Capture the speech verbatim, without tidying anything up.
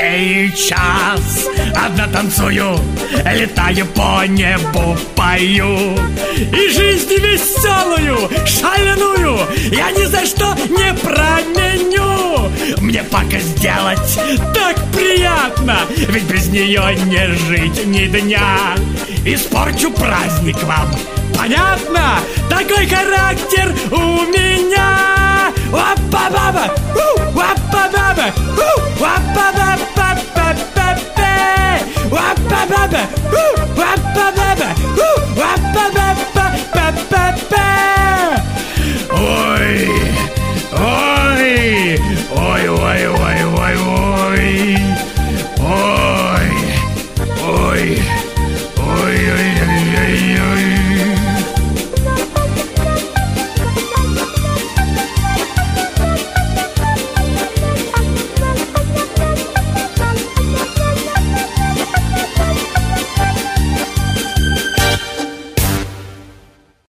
сей час одна танцую, летаю по небу, пою. И жизнь веселую, шальную я ни за что не променю. Мне пакость сделать так приятно, ведь без нее не жить ни дня. Испорчу праздник вам, понятно? Такой характер у меня. Опа-баба, опа-баба, опа-баба.